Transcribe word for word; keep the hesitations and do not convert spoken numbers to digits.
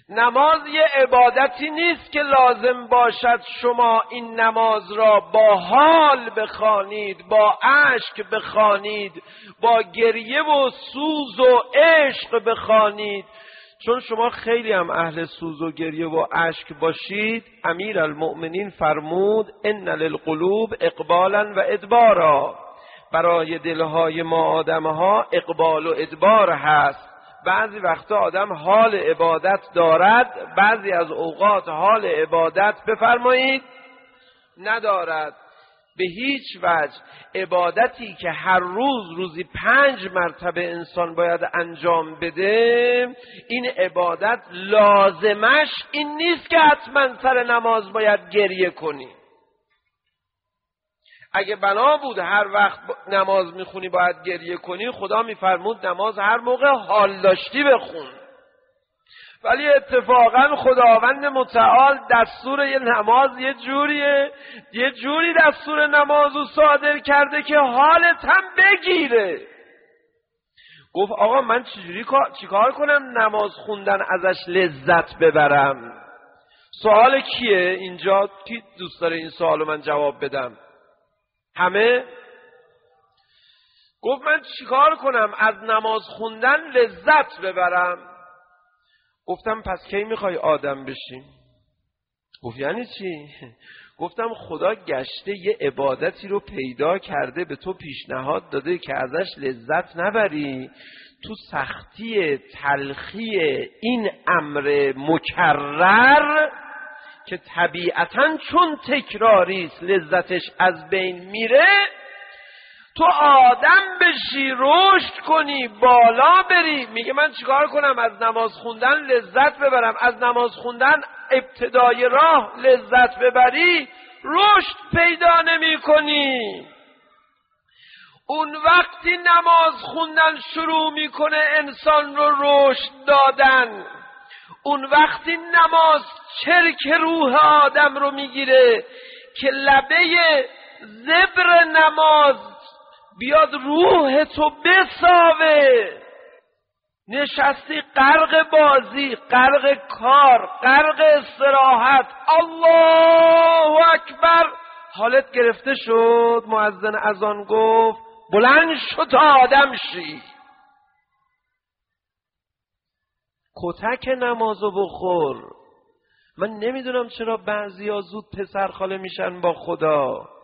نماز یه عبادتی نیست که لازم باشد شما این نماز را با حال بخوانید، با اشک بخوانید، با گریه و سوز و عشق بخوانید. چون شما خیلی هم اهل سوز و گریه و اشک باشید، امیرالمؤمنین فرمود ان للقلوب اقبالا و ادبارا، برای دلهای ما آدمها اقبال و ادبار هست. بعضی وقتا آدم حال عبادت دارد، بعضی از اوقات حال عبادت بفرمایید ندارد. به هیچ وجه عبادتی که هر روز روزی پنج مرتبه انسان باید انجام بده، این عبادت لازمش این نیست که حتما سر نماز باید گریه کنی. اگه بنا بود هر وقت نماز میخونی باید گریه کنی، خدا میفرمود نماز هر موقع حال داشتی بخون. ولی اتفاقا خداوند متعال دستور یه نماز یه جوریه، یه جوری دستور نمازو صادر کرده که حالت هم بگیره. گفت آقا من چجوری چیکار کنم نماز خوندن ازش لذت ببرم؟ سوال کیه اینجا؟ کی دوست داره این سوالو من جواب بدم؟ همه؟ گفت من چیکار کنم از نماز خوندن لذت ببرم؟ گفتم پس کی میخوای آدم بشی؟ گفت یعنی چی؟ گفتم خدا گشته یه عبادتی رو پیدا کرده به تو پیشنهاد داده که ازش لذت نبری، تو سختی تلخی این امر مکرر که طبیعتاً چون تکراریست لذتش از بین میره، تو آدم بشی، رشد کنی، بالا بری. میگه من چیکار کنم از نماز خوندن لذت ببرم؟ از نماز خوندن ابتدای راه لذت ببری رشد پیدا نمی کنی. اون وقتی نماز خوندن شروع میکنه انسان رو رشد دادن، اون وقتی نماز چرک روح آدم رو میگیره که لبه زبر نماز بیاد روح تو بساوه. نشستی غرق بازی، غرق کار، غرق استراحت، الله اکبر، حالت گرفته شد، مؤذن اذان گفت بلند شد تا آدم شی. کتک نمازو بخور. من نمیدونم چرا بعضیا زود پسر خاله میشن با خدا.